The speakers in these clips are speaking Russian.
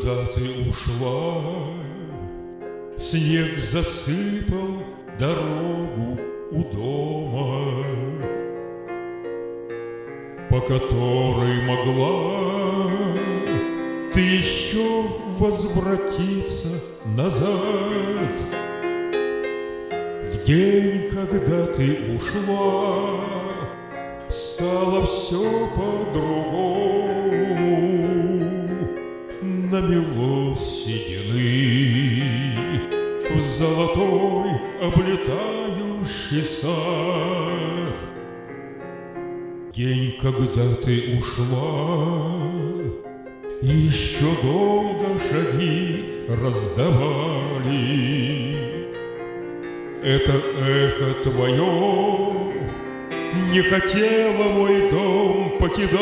когда ты ушла, снег засыпал дорогу у дома, по которой могла ты еще возвратиться назад. В день, когда ты ушла, стало все по-другому. Намело седины в золотой облетающий сад. День, когда ты ушла, еще долго шаги раздавали. Это эхо твое не хотело мой дом покидать.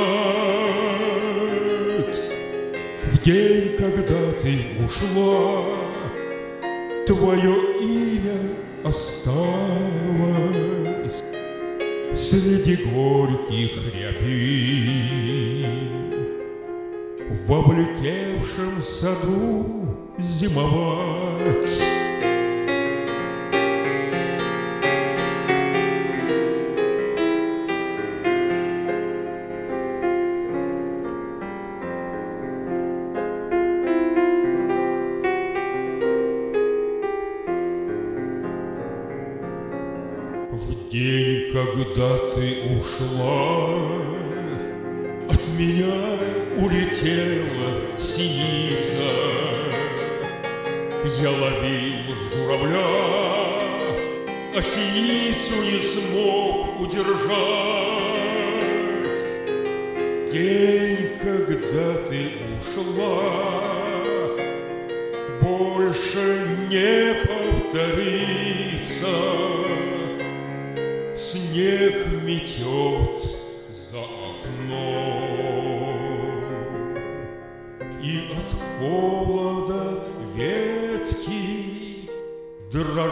В день, когда ты ушла, твое имя осталось среди горьких рябин в облетевшем саду зимовать. В день, когда ты ушла, от меня улетела синица. Я ловил журавля, а синицу не смог удержать. День, когда ты ушла, больше не повторится. Снег метет за окном, и от холода ветки дрожат.